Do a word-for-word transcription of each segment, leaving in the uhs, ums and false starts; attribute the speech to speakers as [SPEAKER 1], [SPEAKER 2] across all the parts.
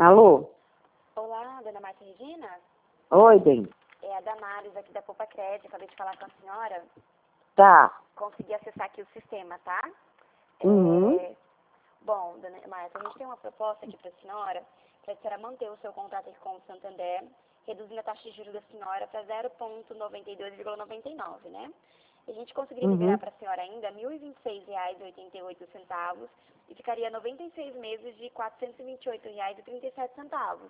[SPEAKER 1] Alô?
[SPEAKER 2] Olá, dona Márcia Regina?
[SPEAKER 1] Oi, bem.
[SPEAKER 2] É a Damares aqui da Poupa Crédito, acabei de falar com a senhora.
[SPEAKER 1] Tá.
[SPEAKER 2] Consegui acessar aqui o sistema, tá?
[SPEAKER 1] Uhum.
[SPEAKER 2] É... Bom, dona Márcia, a gente tem uma proposta aqui para a senhora, para a senhora manter o seu contrato aqui com o Santander, reduzindo a taxa de juros da senhora para zero vírgula noventa e dois vírgula noventa e nove, né? A gente conseguiria liberar
[SPEAKER 1] Uhum.
[SPEAKER 2] para a senhora ainda mil e vinte e seis reais e oitenta e oito centavos e ficaria noventa e seis meses de quatrocentos e vinte e oito reais e trinta e sete centavos.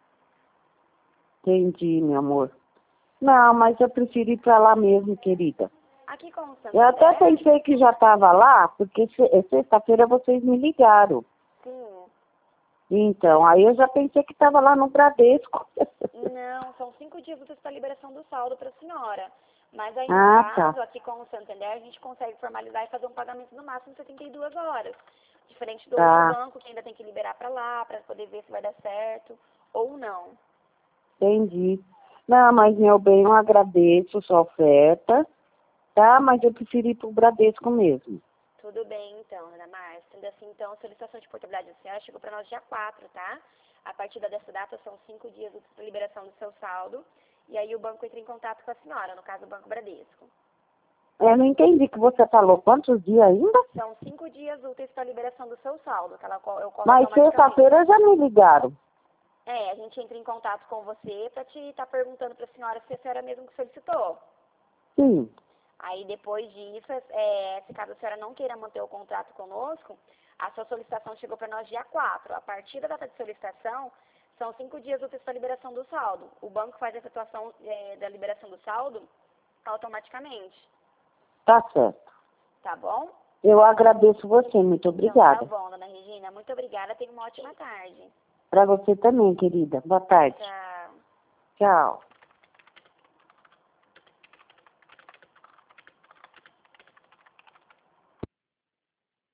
[SPEAKER 1] Entendi, meu amor. Não, mas eu prefiro ir pra lá mesmo, querida.
[SPEAKER 2] Aqui com o
[SPEAKER 1] Eu até
[SPEAKER 2] Santander,
[SPEAKER 1] pensei que já tava lá, porque se- é sexta-feira vocês me ligaram.
[SPEAKER 2] sim.
[SPEAKER 1] Então, aí eu já pensei que tava lá no Bradesco.
[SPEAKER 2] Não, são cinco dias úteis para liberação do saldo para a senhora. Mas aí, no
[SPEAKER 1] Ah,
[SPEAKER 2] caso,
[SPEAKER 1] tá.
[SPEAKER 2] aqui com o Santander, a gente consegue formalizar e fazer um pagamento no máximo de setenta e duas horas. Diferente do outro
[SPEAKER 1] Tá.
[SPEAKER 2] banco, que ainda tem que liberar para lá, para poder ver se vai dar certo ou não.
[SPEAKER 1] Entendi. Não, mas, meu bem, eu agradeço sua oferta, tá? Mas eu prefiro ir pro Bradesco mesmo.
[SPEAKER 2] Tudo bem, então, Ana Márcia. Sendo assim, então, a solicitação de portabilidade da senhora chegou para nós dia quatro, tá? A partir dessa data, são cinco dias úteis para liberação do seu saldo. E aí o banco entra em contato com a senhora, no caso, o Banco Bradesco.
[SPEAKER 1] Eu não entendi que você falou quantos dias ainda?
[SPEAKER 2] São cinco dias úteis para a liberação do seu saldo, que ela ocorre ocorre
[SPEAKER 1] Mas
[SPEAKER 2] automaticamente.
[SPEAKER 1] sexta-feira já me ligaram.
[SPEAKER 2] É, a gente entra em contato com você para te estar perguntando para a senhora se a senhora mesmo que solicitou.
[SPEAKER 1] Sim.
[SPEAKER 2] Aí depois disso, é, se caso a senhora não queira manter o contrato conosco, a sua solicitação chegou para nós dia quatro. A partir da data de solicitação, são cinco dias úteis para a liberação do saldo. O banco faz a efetuação é, da liberação do saldo automaticamente,
[SPEAKER 1] Tá certo.
[SPEAKER 2] tá bom?
[SPEAKER 1] Eu agradeço você, muito
[SPEAKER 2] Então
[SPEAKER 1] obrigada.
[SPEAKER 2] tá bom, dona Regina. Muito obrigada. Tenha uma ótima tarde.
[SPEAKER 1] Para você também, querida. Boa tarde.
[SPEAKER 2] Tchau.
[SPEAKER 1] Tchau.